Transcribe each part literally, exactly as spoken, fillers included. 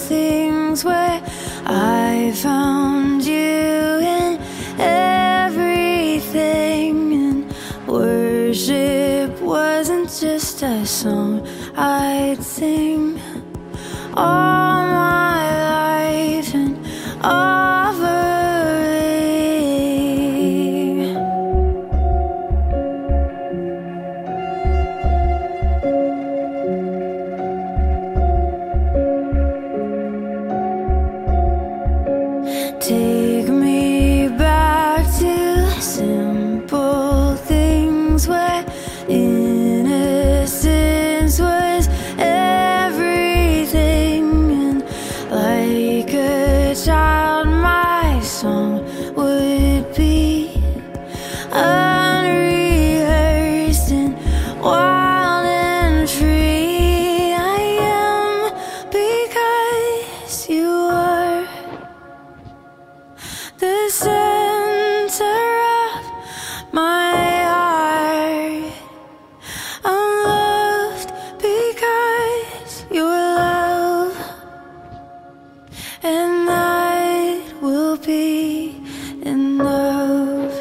things where I found you in everything, and worship wasn't just a song I'd sing all my life and offering. Take me back to simple things where innocence was everything, and like a child my song would be unrehearsed and wild and free. I am because you are the center of my heart. I'm loved because you're love, and that will be enough.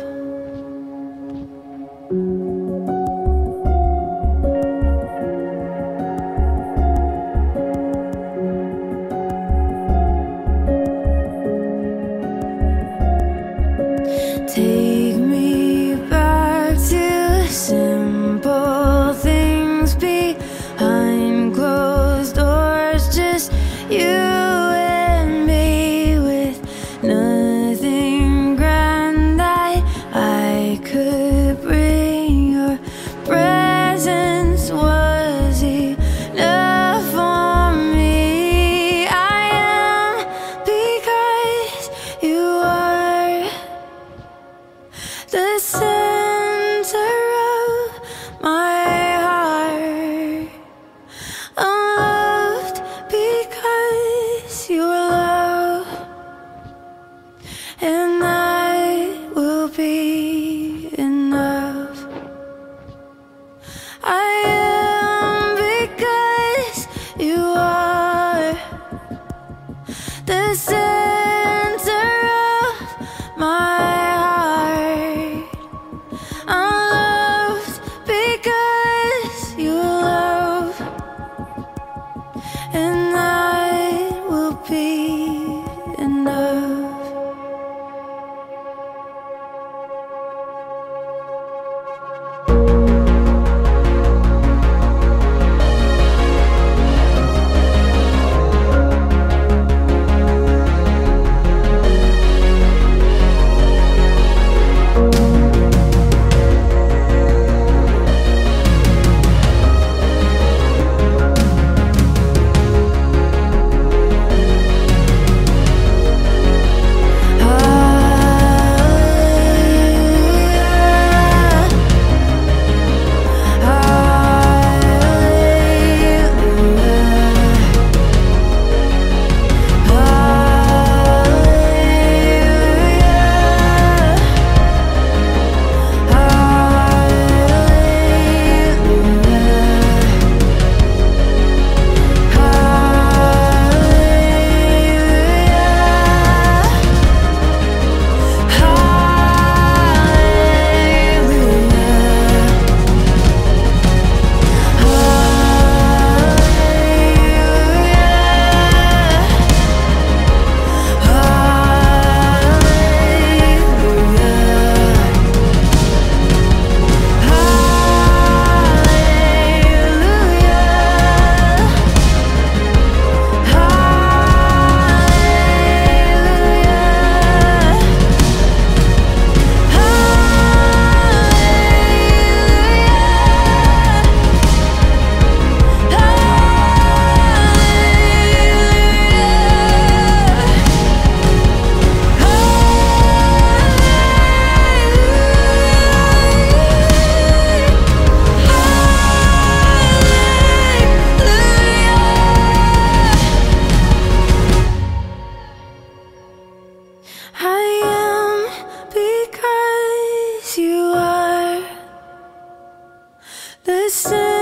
Take me back to simple things behind closed doors, just you and me, with nothing grand that I could bring. Your presence was enough for me. I am because you are the center of my heart. I'm loved because you're love, and that will be enough. I am because you are the center of my heart. I'm loved because you love, and that will be enough. the same.